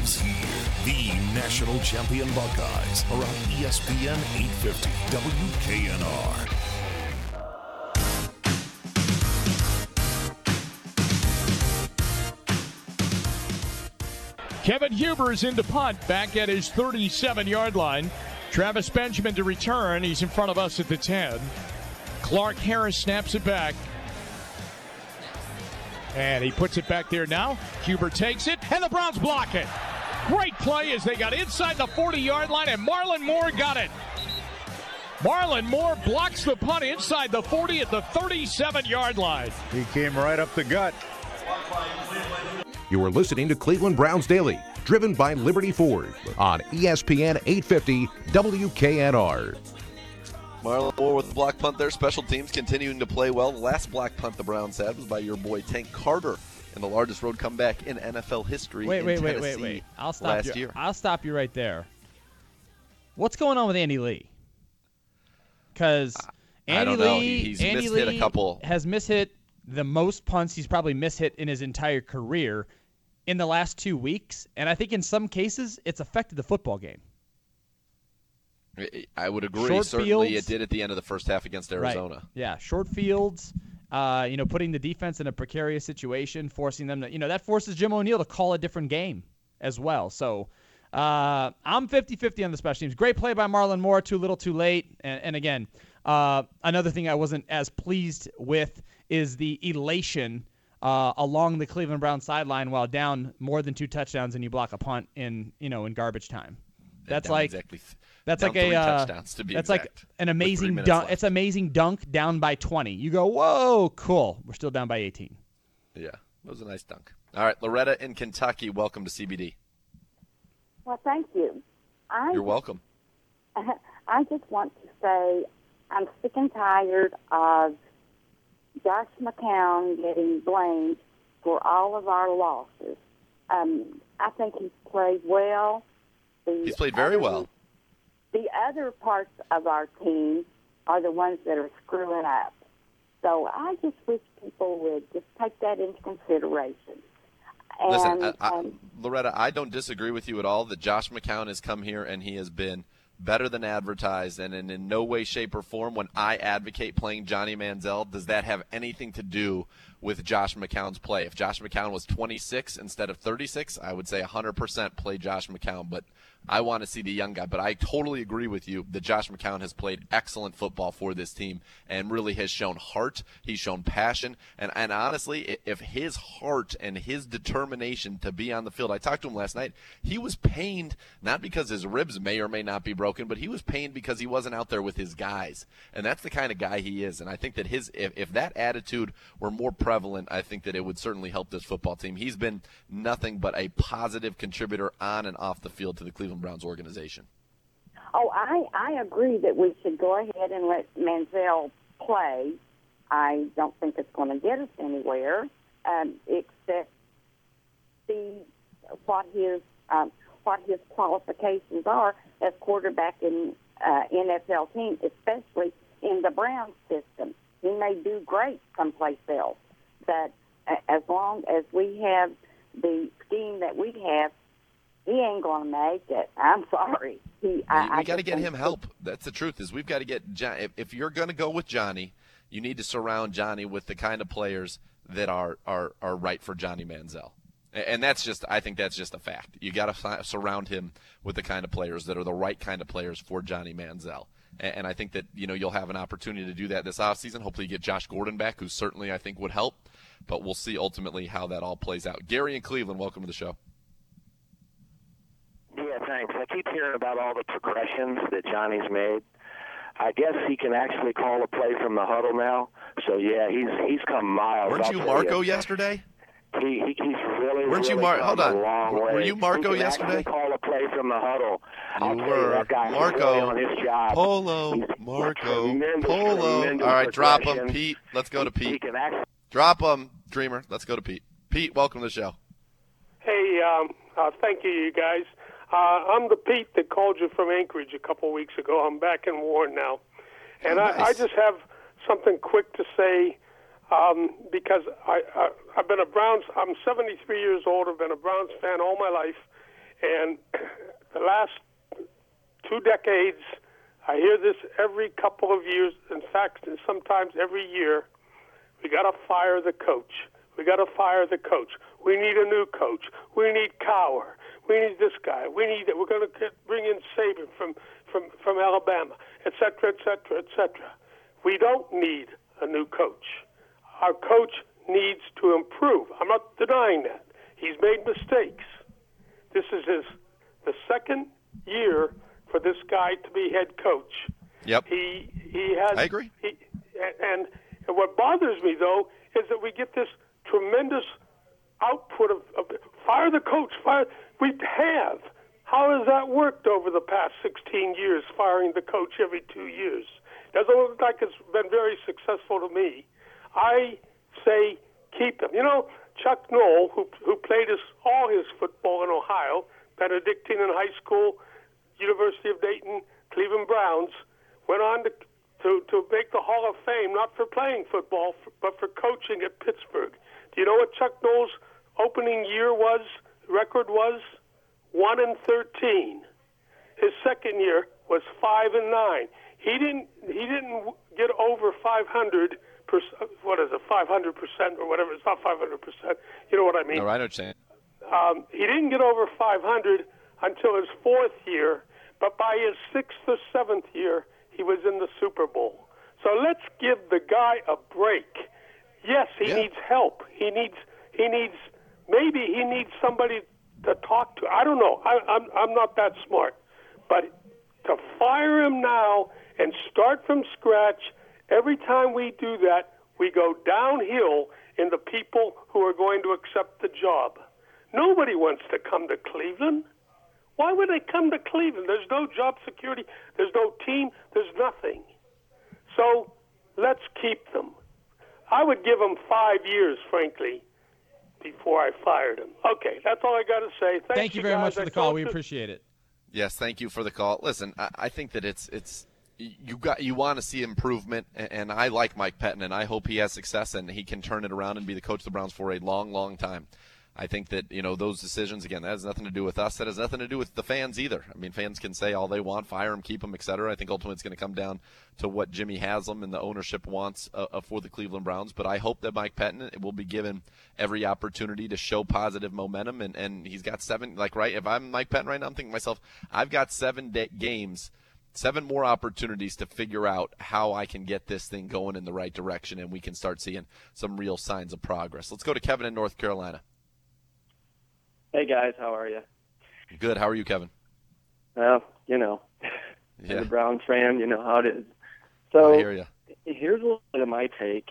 is here. The national champion Buckeyes are on ESPN 850 WKNR. Kevin Huber's into punt, back at his 37-yard line. Travis Benjamin to return. He's in front of us at the 10. Clark Harris snaps it back. And he puts it back there now. Huber takes it, and the Browns block it. Great play as they got inside the 40-yard line, and Marlon Moore got it. Marlon Moore blocks the punt inside the 40 at the 37-yard line. He came right up the gut. You are listening to Cleveland Browns Daily, driven by Liberty Ford on ESPN 850 WKNR. Marlon Moore with the block punt there. Special teams continuing to play well. The last block punt the Browns had was by your boy Tank Carter in the largest road comeback in NFL history. Wait. I'll stop you right there. What's going on with Andy Lee? Because Andy Lee has mishit the most punts he's probably mishit in his entire career in the last 2 weeks, and I think in some cases it's affected the football game. I would agree. Short Certainly fields, it did at the end of the first half against Arizona. Right. Yeah, short fields, putting the defense in a precarious situation, forcing them to, that forces Jim O'Neill to call a different game as well. So I'm 50-50 on the special teams. Great play by Marlon Moore, too little, too late. And again, another thing I wasn't as pleased with is the elation along the Cleveland Browns sideline while down more than 2 touchdowns and you block a punt in garbage time. That's like touchdowns to be that's exact, like an amazing dunk. It's amazing dunk down by 20. You go, whoa, cool. We're still down by 18. Yeah, it was a nice dunk. All right, Loretta in Kentucky, welcome to CBD. Well, thank you. You're welcome. I just want to say I'm sick and tired of Josh McCown getting blamed for all of our losses. I think he's played well. He's played very well. The other parts of our team are the ones that are screwing up. So I just wish people would just take that into consideration. Listen, Loretta, I don't disagree with you at all that Josh McCown has come here and he has been better than advertised, and in no way, shape, or form when I advocate playing Johnny Manziel does that have anything to do with Josh McCown's play. If Josh McCown was 26 instead of 36, I would say 100% play Josh McCown, but I want to see the young guy. But I totally agree with you that Josh McCown has played excellent football for this team and really has shown heart. He's shown passion. And honestly, if his heart and his determination to be on the field, I talked to him last night, he was pained not because his ribs may or may not be broken, but he was pained because he wasn't out there with his guys. And that's the kind of guy he is. And I think that if that attitude were more prevalent, I think that it would certainly help this football team. He's been nothing but a positive contributor on and off the field to the Cleveland Browns organization. Oh, I agree that we should go ahead and let Manziel play. I don't think it's going to get us anywhere, except see what his qualifications are as quarterback in NFL team, especially in the Browns system. He may do great someplace else, but as long as we have the scheme that we have, he ain't going to make it. I'm sorry. We got to get him help. That's the truth. Is we've got to get if you're going to go with Johnny, you need to surround Johnny with the kind of players that are right for Johnny Manziel. And I think that's just a fact. You got to surround him with the kind of players that are the right kind of players for Johnny Manziel. And I think that you'll have an opportunity to do that this offseason. Hopefully you get Josh Gordon back, who certainly I think would help. But we'll see ultimately how that all plays out. Gary in Cleveland, welcome to the show. Yeah, thanks. I keep hearing about all the progressions that Johnny's made. I guess he can actually call a play from the huddle now. So, yeah, he's come miles. Weren't you Marco yesterday? He's really, Weren't you hold on. A long way. Were you Marco yesterday? He can call a play from the huddle. You were. Marco. Really on his job. Polo. Marco. Polo. All right, drop him. Pete, let's go to Pete. Drop him, Dreamer. Let's go to Pete. Pete, welcome to the show. Hey, thank you guys. I'm the Pete that called you from Anchorage a couple weeks ago. I'm back in Warren now. And nice. I just have something quick to say because I've been a Browns – I'm 73 years old. I've been a Browns fan all my life. And the last 2 decades, I hear this every couple of years. In fact, sometimes every year, we got to fire the coach. We got to fire the coach. We need a new coach. We need Cowher. We need this guy. We need it. We're going to bring in Saban from Alabama, et cetera, et cetera, et cetera. We don't need a new coach. Our coach needs to improve. I'm not denying that. He's made mistakes. This is the second year for this guy to be head coach. Yep. He has. I agree. And what bothers me, though, is that we get this tremendous output of fire the coach. We have. How has that worked over the past 16 years, firing the coach every 2 years? Doesn't look like it's been very successful to me. I say keep him. You know, Chuck Noll, who played all his football in Ohio, Benedictine in high school, University of Dayton, Cleveland Browns, went on to make the Hall of Fame, not for playing football, but for coaching at Pittsburgh. Do you know what Chuck Noll's opening record was? 1-13. His second year was 5-9. He didn't get over 500%. What is it? 500% or whatever. It's not 500%. You know what I mean? No, I understand. He didn't get over 500 until his 4th year, but by his 6th or 7th year, he was in the Super Bowl. So let's give the guy a break. Yes, he needs help. Maybe he needs somebody to talk to. I don't know. I'm not that smart. But to fire him now and start from scratch, every time we do that, we go downhill in the people who are going to accept the job. Nobody wants to come to Cleveland. Why would they come to Cleveland? There's no job security. There's no team. There's nothing. So let's keep them. I would give them 5 years, frankly, before I fired him. Okay, that's all I got to say. Thank you very much for the call. We appreciate it. Yes, thank you for the call. Listen, I think that it's you want to see improvement, and I like Mike Pettine, and I hope he has success and he can turn it around and be the coach of the Browns for a long, long time. I think that, those decisions, again, that has nothing to do with us. That has nothing to do with the fans either. I mean, fans can say all they want, fire him, keep him, et cetera. I think ultimately it's going to come down to what Jimmy Haslam and the ownership wants for the Cleveland Browns. But I hope that Mike Pettine will be given every opportunity to show positive momentum. And he's got 7, if I'm Mike Pettine right now, I'm thinking to myself, I've got 7 games, 7 more opportunities to figure out how I can get this thing going in the right direction, and we can start seeing some real signs of progress. Let's go to Kevin in North Carolina. Hey, guys, how are you? Good. How are you, Kevin? Well, as a Browns fan, you know how it is. So I hear you. Here's a little bit of my take.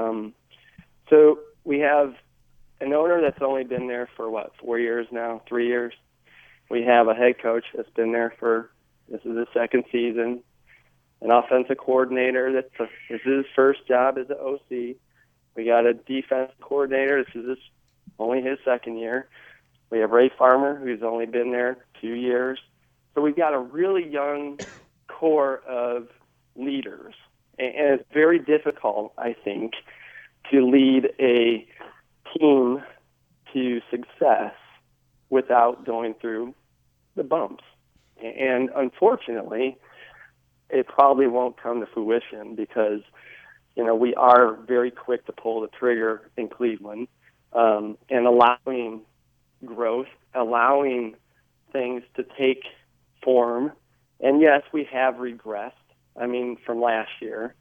So we have an owner that's only been there for, 4 years now, 3 years. We have a head coach that's been there this is his 2nd season, an offensive coordinator. This is his first job as an OC. We got a defense coordinator. This is only his 2nd year. We have Ray Farmer, who's only been there 2 years. So we've got a really young core of leaders. And it's very difficult, I think, to lead a team to success without going through the bumps. And unfortunately, it probably won't come to fruition because, we are very quick to pull the trigger in Cleveland and allowing growth, allowing things to take form. And yes, we have regressed, from last year.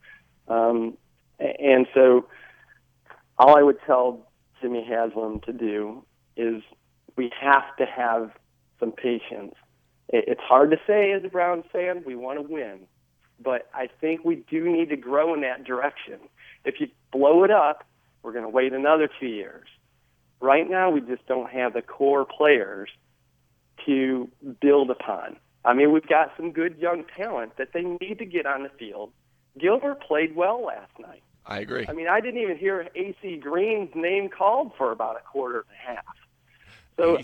And so all I would tell Jimmy Haslam to do is we have to have some patience. It's hard to say as a Browns fan, we want to win. But I think we do need to grow in that direction. If you blow it up, we're going to wait another 2 years. Right now, we just don't have the core players to build upon. We've got some good young talent that they need to get on the field. Gilbert played well last night. I agree. I didn't even hear A.C. Green's name called for about a quarter and a half. So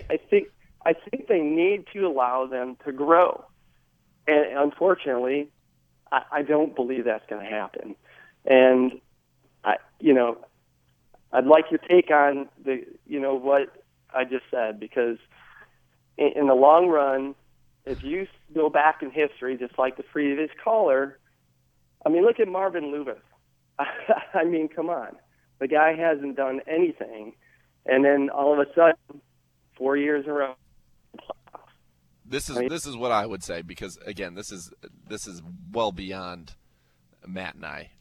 I think they need to allow them to grow. And unfortunately, I don't believe that's going to happen. And, I'd like your take on what I just said, because in the long run, if you go back in history, just like the previous caller, I mean, look at Marvin Lewis. I mean, come on. The guy hasn't done anything, and then all of a sudden, 4 years in a row. This is what I would say, because again, this is well beyond Matt and I,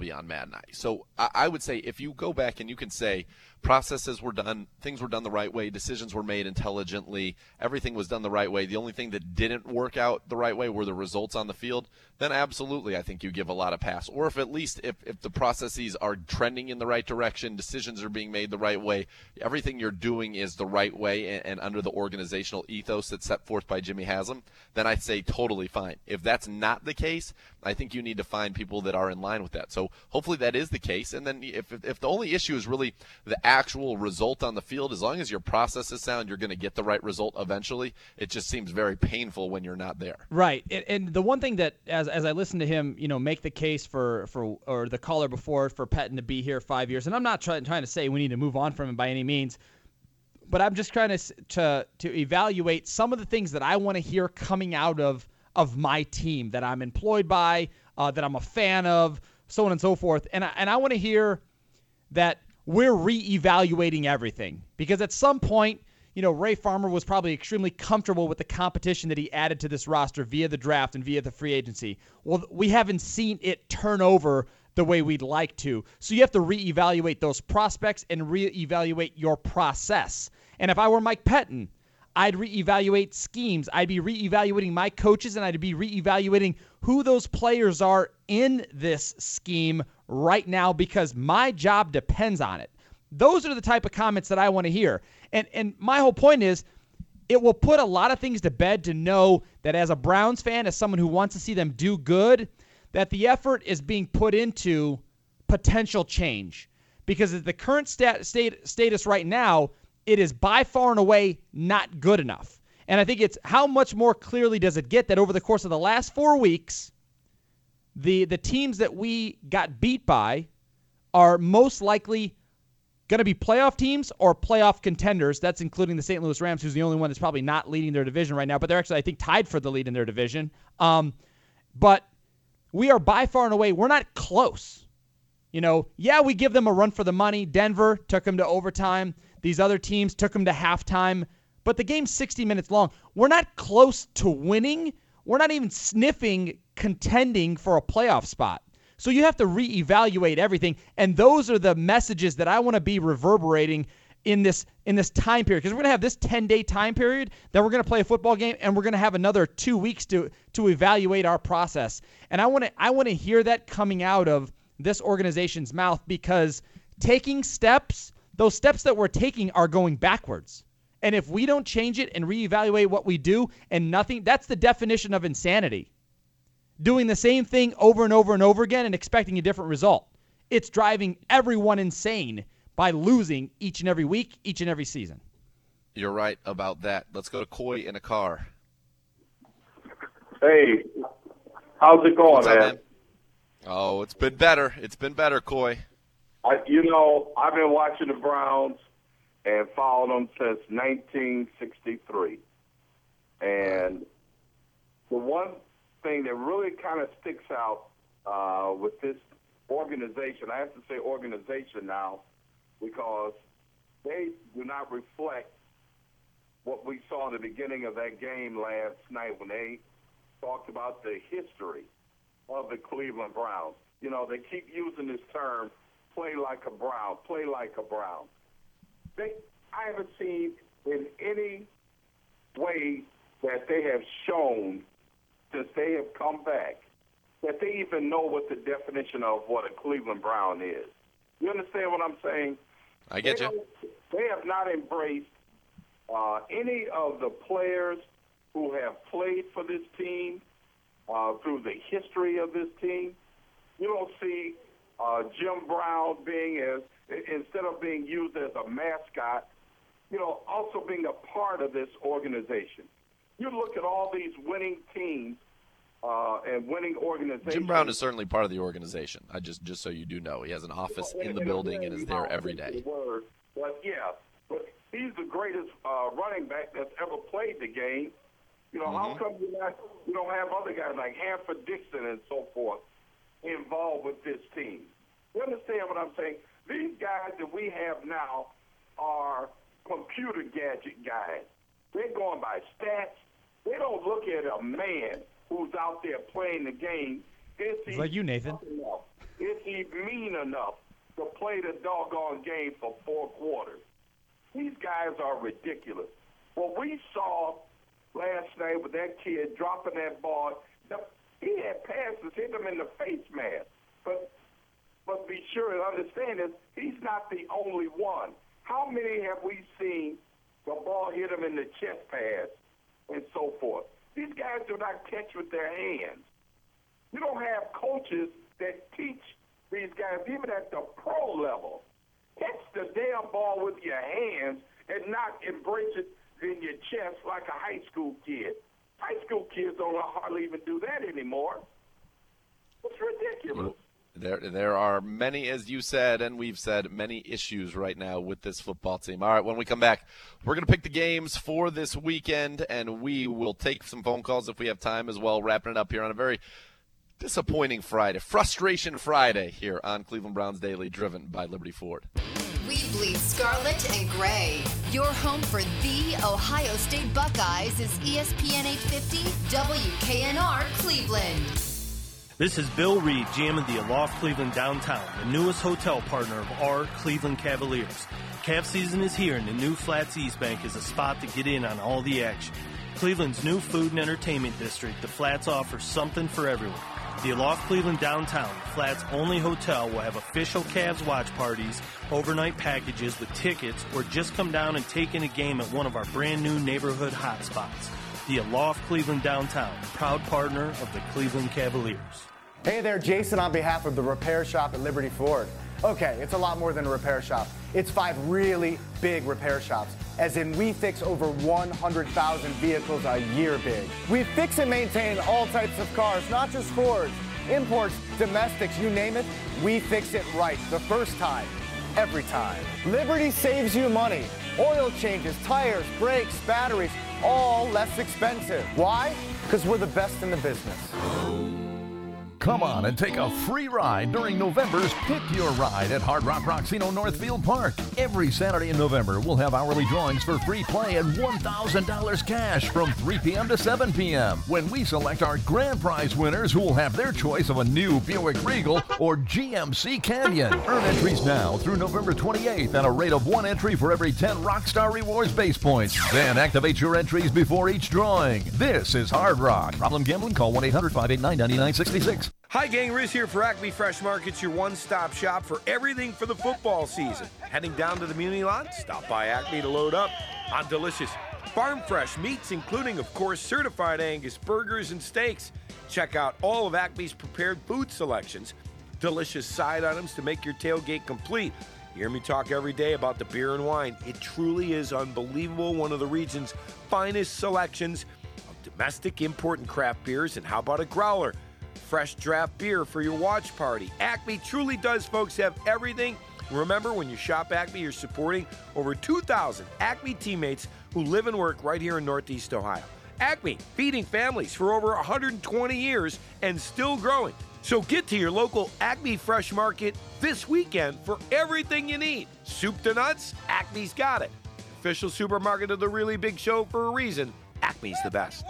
So I would say, if you go back and you can say processes were done, things were done the right way, decisions were made intelligently, everything was done the right way, the only thing that didn't work out the right way were the results on the field, then absolutely I think you give a lot of pass. Or if at least if the processes are trending in the right direction, decisions are being made the right way, everything you're doing is the right way and under the organizational ethos that's set forth by Jimmy Haslam, then I'd say totally fine. If that's not the case, I think you need to find people that are in line with that. So hopefully that is the case. And then if the only issue is really the actual result on the field, as long as your process is sound, you're going to get the right result eventually. It just seems very painful when you're not there. Right. And the one thing that, as I listen to him, make the case for or the caller before, for Pettine to be here 5 years, and I'm not trying to say we need to move on from him by any means, but I'm just trying to evaluate some of the things that I want to hear coming out of my team that I'm employed by, that I'm a fan of, so on and so forth. And I want to hear that we're reevaluating everything, because at some point, Ray Farmer was probably extremely comfortable with the competition that he added to this roster via the draft and via the free agency. Well, we haven't seen it turn over the way we'd like to. So you have to reevaluate those prospects and reevaluate your process. And if I were Mike Pettine, I'd reevaluate schemes. I'd be reevaluating my coaches, and I'd be reevaluating who those players are in this scheme right now, because my job depends on it. Those are the type of comments that I want to hear. And my whole point is, it will put a lot of things to bed to know that as a Browns fan, as someone who wants to see them do good, that the effort is being put into potential change. Because at the current status right now, it is by far and away not good enough. And I think it's how much more clearly does it get that over the course of the last 4 weeks, the teams that we got beat by are most likely going to be playoff teams or playoff contenders. That's including the St. Louis Rams, who's the only one that's probably not leading their division right now, but they're actually, I think, tied for the lead in their division. But we are by far and away, we're not close. We give them a run for the money. Denver took them to overtime. These other teams took them to halftime. But the game's 60 minutes long. We're not close to winning. We're not even sniffing contending for a playoff spot. So you have to reevaluate everything. And those are the messages that I want to be reverberating in this time period. Because we're going to have this 10-day time period, then we're going to play a football game, and we're going to have another 2 weeks to evaluate our process. And I want to hear that coming out of this organization's mouth, because taking steps, those steps that we're taking are going backwards. And if we don't change it and reevaluate what we do and nothing, that's the definition of insanity. Doing the same thing over and over and over again and expecting a different result. It's driving everyone insane by losing each and every week, each and every season. You're right about that. Let's go to Coy in a car. Hey, how's it going, man? Oh, it's been better. It's been better, Coy. I've been watching the Browns and followed them since 1963. And the one thing that really kind of sticks out with this organization, I have to say organization now, because they do not reflect what we saw in the beginning of that game last night when they talked about the history of the Cleveland Browns. They keep using this term, play like a Brown, play like a Brown. I haven't seen in any way that they have shown since they have come back that they even know what the definition of what a Cleveland Brown is. You understand what I'm saying? I get you. They have not embraced any of the players who have played for this team through the history of this team. You don't see Jim Brown instead of being used as a mascot, also being a part of this organization. You look at all these winning teams and winning organizations. Jim Brown is certainly part of the organization. Just so you do know, he has an office in the building and is there every day. But he he's the greatest running back that's ever played the game. You know, how come you don't have other guys like Hanford Dixon and so forth involved with this team? You understand what I'm saying? These guys that we have now are computer gadget guys. They're going by stats. They don't look at a man who's out there playing the game. It's like you, Nathan. Is he mean enough to play the doggone game for 4 quarters? These guys are ridiculous. What we saw last night with that kid dropping that ball, he had passes hit him in the face mask. But be sure and understand this, he's not the only one. How many have we seen the ball hit him in the chest pads and so forth? These guys do not catch with their hands. You don't have coaches that teach these guys, even at the pro level. Catch the damn ball with your hands and not embrace it in your chest like a high school kid. High school kids don't hardly even do that anymore. It's ridiculous. There are many, as you said, and we've said, many issues right now with this football team. All right, when we come back, we're going to pick the games for this weekend, and we will take some phone calls if we have time as well, wrapping it up here on a very disappointing Friday, Frustration Friday here on Cleveland Browns Daily, driven by Liberty Ford. We bleed scarlet and gray. Your home for the Ohio State Buckeyes is ESPN 850 WKNR Cleveland. This is Bill Reed, GM of the Aloft Cleveland Downtown, the newest hotel partner of our Cleveland Cavaliers. Calf season is here, and the new Flats East Bank is a spot to get in on all the action. Cleveland's new food and entertainment district, the Flats offers something for everyone. The Aloft Cleveland Downtown, Flats' only hotel, will have official Cavs watch parties, overnight packages with tickets, or just come down and take in a game at one of our brand new neighborhood hotspots. The Aloft Cleveland Downtown, proud partner of the Cleveland Cavaliers. Hey there, Jason on behalf of the repair shop at Liberty Ford. Okay, it's a lot more than a repair shop. It's 5 really big repair shops, as in we fix over 100,000 vehicles a year big. We fix and maintain all types of cars, not just Fords, imports, domestics, you name it, we fix it right the first time, every time. Liberty saves you money. Oil changes, tires, brakes, batteries, all less expensive. Why? Because we're the best in the business. Come on and take a free ride during November's Pick Your Ride at Hard Rock Roxino Northfield Park. Every Saturday in November, we'll have hourly drawings for free play and $1,000 cash from 3 p.m. to 7 p.m. when we select our grand prize winners who will have their choice of a new Buick Regal or GMC Canyon. Earn entries now through November 28th at a rate of 1 entry for every 10 Rockstar Rewards base points. Then activate your entries before each drawing. This is Hard Rock. Problem gambling? Call 1-800-589-9966. Hi, gang. Riz here for Acme Fresh Markets, your one-stop shop for everything for the football season. Heading down to the Muni lot? Stop by Acme to load up on delicious farm-fresh meats, including, of course, certified Angus burgers and steaks. Check out all of Acme's prepared food selections, delicious side items to make your tailgate complete. You hear me talk every day about the beer and wine. It truly is unbelievable. One of the region's finest selections of domestic, import, and craft beers. And how about a growler? Fresh draft beer for your watch party. Acme truly does, folks, have everything. Remember, when you shop Acme, you're supporting over 2,000 Acme teammates who live and work right here in Northeast Ohio. Acme, feeding families for over 120 years and still growing. So get to your local Acme Fresh Market this weekend for everything you need. Soup to nuts? Acme's got it. Official supermarket of the Really Big Show for a reason. Acme's the best.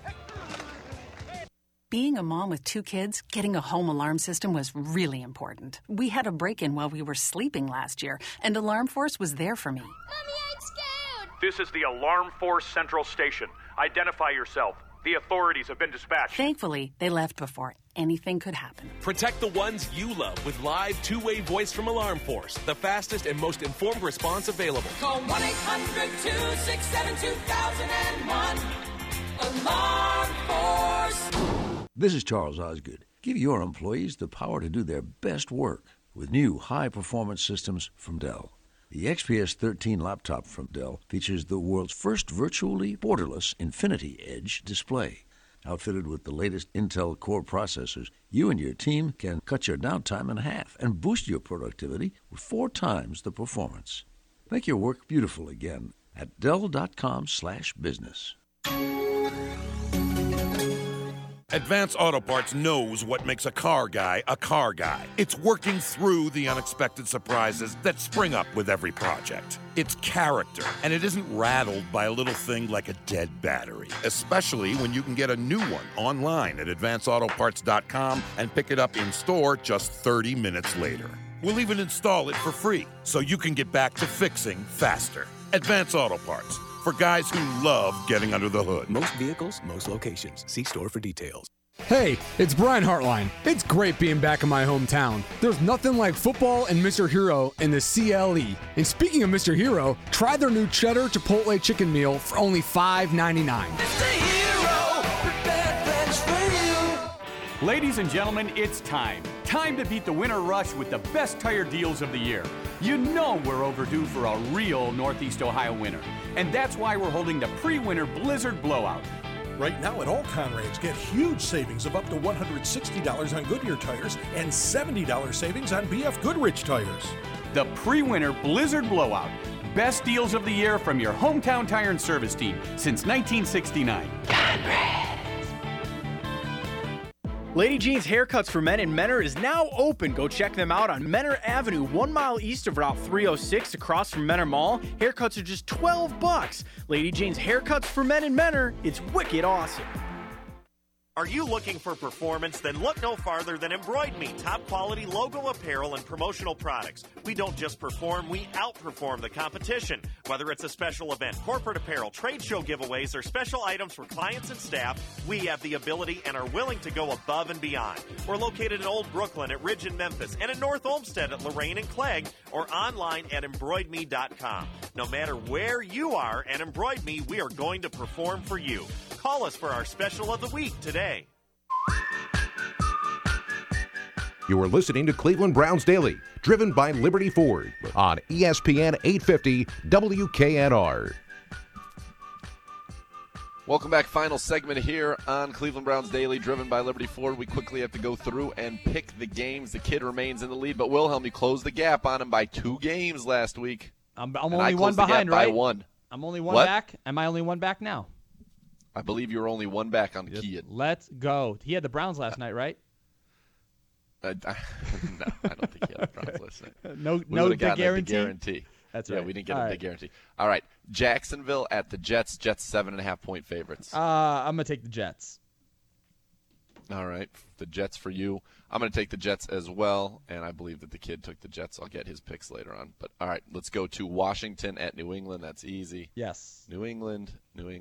Being a mom with 2 kids, getting a home alarm system was really important. We had a break-in while we were sleeping last year, and Alarm Force was there for me. Mommy, I'm scared! This is the Alarm Force Central Station. Identify yourself. The authorities have been dispatched. Thankfully, they left before anything could happen. Protect the ones you love with live 2-way voice from Alarm Force, the fastest and most informed response available. Call 1-800-267-2001. Alarm Force. This is Charles Osgood. Give your employees the power to do their best work with new high-performance systems from Dell. The XPS 13 laptop from Dell features the world's first virtually borderless Infinity Edge display. Outfitted with the latest Intel Core processors, you and your team can cut your downtime in half and boost your productivity with 4 times the performance. Make your work beautiful again at Dell.com/business. Advance Auto Parts knows what makes a car guy a car guy. It's working through the unexpected surprises that spring up with every project. It's character, and it isn't rattled by a little thing like a dead battery, especially when you can get a new one online at advanceautoparts.com and pick it up in store just 30 minutes later. We'll even install it for free, so you can get back to fixing faster. Advance Auto Parts, for guys who love getting under the hood. Most vehicles, most locations. See store for details. Hey, it's Brian Hartline. It's great being back in my hometown. There's nothing like football and Mr. Hero in the CLE. And speaking of Mr. Hero, try their new Cheddar Chipotle Chicken Meal for only $5.99. Ladies and gentlemen, it's time. Time to beat the winter rush with the best tire deals of the year. You know we're overdue for a real Northeast Ohio winter. And that's why we're holding the pre-winter Blizzard Blowout. Right now at all Conrads, get huge savings of up to $160 on Goodyear tires and $70 savings on BF Goodrich tires. The pre-winter Blizzard Blowout. Best deals of the year from your hometown tire and service team since 1969. Conrads. Lady Jean's Haircuts for Men in Menor is now open. Go check them out on Menor Avenue, 1 mile east of Route 306 across from Menor Mall. Haircuts are just $12. Lady Jean's Haircuts for Men in Menor. It's wicked awesome. Are you looking for performance? Then look no farther than Embroid Me, top quality logo apparel and promotional products. We don't just perform, we outperform the competition. Whether it's a special event, corporate apparel, trade show giveaways, or special items for clients and staff, we have the ability and are willing to go above and beyond. We're located in Old Brooklyn, at Ridge and Memphis, and in North Olmsted at Lorraine and Clegg, or online at embroidme.com. No matter where you are at Embroid Me, we are going to perform for you. Call us for our special of the week today. You are listening to Cleveland Browns Daily, driven by Liberty Ford on ESPN 850 WKNR. Welcome back. Final segment here on Cleveland Browns Daily, driven by Liberty Ford. We quickly have to go through and pick the games. The kid remains in the lead, but Wilhelm, you closed the gap on him by 2 games last week. I'm only one behind, right? By 1. I'm only one back. Am I only one back now? I believe you're only 1 back on Kean. Let's go. He had the Browns last night, right? No, I don't think he had the Browns last night. No big guarantee? That's right. Yeah, we didn't get a big guarantee. All right, Jacksonville at the Jets. Jets 7.5-point favorites. I'm going to take the Jets. All right, the Jets for you. I'm going to take the Jets as well, and I believe that the kid took the Jets. I'll get his picks later on. But all right, let's go to Washington at New England. That's easy. Yes. New England.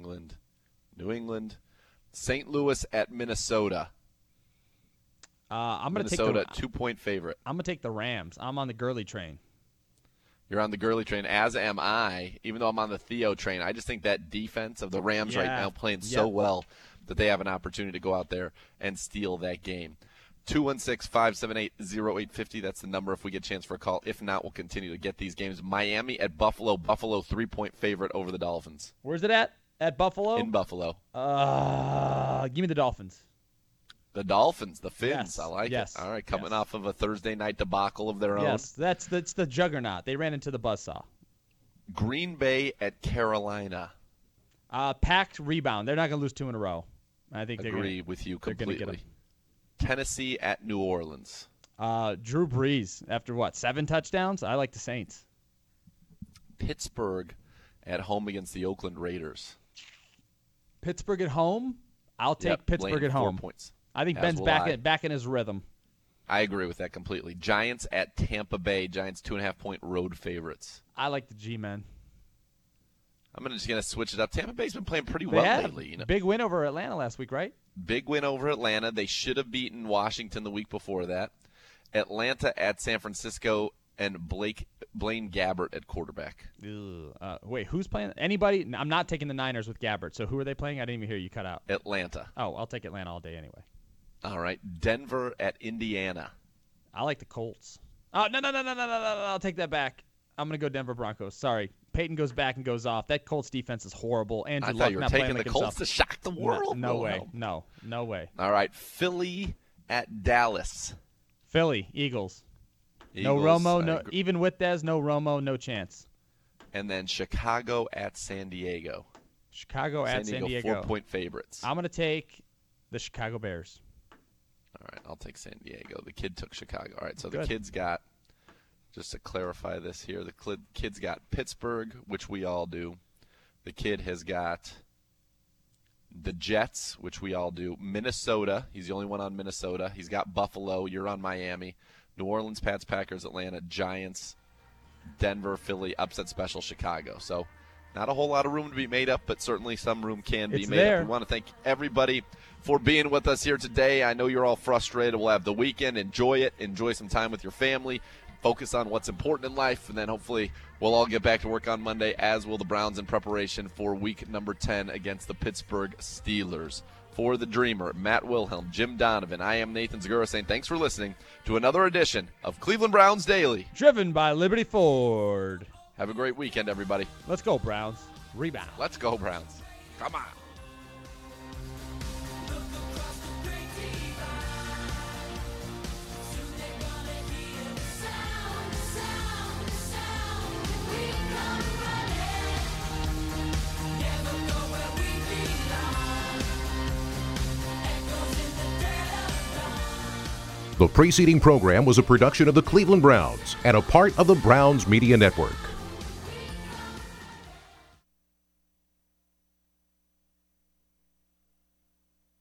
St. Louis at Minnesota. I'm going to take Minnesota 2-point favorite. I'm going to take the Rams. I'm on the Gurley train. You're on the Gurley train, as am I, even though I'm on the Theo train. I just think that defense of the Rams right now playing so well that they have an opportunity to go out there and steal that game. 216-578-0850. That's the number if we get a chance for a call. If not, we'll continue to get these games. Miami at Buffalo. Buffalo 3-point favorite over the Dolphins. Where's it at? At Buffalo? In Buffalo. Give me the Dolphins. The Dolphins, the Fins. Yes. I like yes. it. All right, coming off of a Thursday night debacle of their own. Yes, that's the juggernaut. They ran into the buzzsaw. Green Bay at Carolina. Packed rebound. They're not going to lose 2 in a row. I think agree with you completely. Tennessee at New Orleans. Drew Brees after 7 touchdowns? I like the Saints. Pittsburgh at home against the Oakland Raiders. Pittsburgh at home? I'll take Pittsburgh at home. 4 points. I think Ben's back in his rhythm. I agree with that completely. Giants at Tampa Bay. Giants 2.5-point road favorites. I like the G-men. I'm just going to switch it up. Tampa Bay's been playing pretty well lately. Big win over Atlanta last week, right? Big win over Atlanta. They should have beaten Washington the week before that. Atlanta at San Francisco, and Blaine Gabbert at quarterback. Wait, who's playing? Anybody? I'm not taking the Niners with Gabbert. So who are they playing? I didn't even hear you cut out. Atlanta. Oh, I'll take Atlanta all day anyway. All right. Denver at Indiana. I like the Colts. Oh, no. I'll take that back. I'm going to go Denver Broncos. Sorry. Peyton goes back and goes off. That Colts defense is horrible. Andrew Luck not playing like himself. I thought you were taking the Colts to shock the world. No way. No way. All right. Philly at Dallas. Philly, Eagles. No Romo, even with Dez, no Romo, no chance. and then Chicago at San Diego. Chicago at San Diego. 4-point favorites. I'm going to take the Chicago Bears. All right, I'll take San Diego. The kid took Chicago. All right, so the kid's got, just to clarify this here, the kid's got Pittsburgh, which we all do. The kid has got the Jets, which we all do. Minnesota. He's the only one on Minnesota. He's got Buffalo. You're on Miami. New Orleans, Pats, Packers, Atlanta, Giants, Denver, Philly, upset special, Chicago. So not a whole lot of room to be made up, but certainly some room can be made up. We want to thank everybody for being with us here today. I know you're all frustrated. We'll have the weekend. Enjoy it. Enjoy some time with your family. Focus on what's important in life, and then hopefully we'll all get back to work on Monday, as will the Browns in preparation for week number 10 against the Pittsburgh Steelers. For the Dreamer, Matt Wilhelm, Jim Donovan, I am Nathan Zagura saying thanks for listening to another edition of Cleveland Browns Daily. Driven by Liberty Ford. Have a great weekend, everybody. Let's go, Browns. Rebound. Let's go, Browns. Come on. The preceding program was a production of the Cleveland Browns and a part of the Browns Media Network.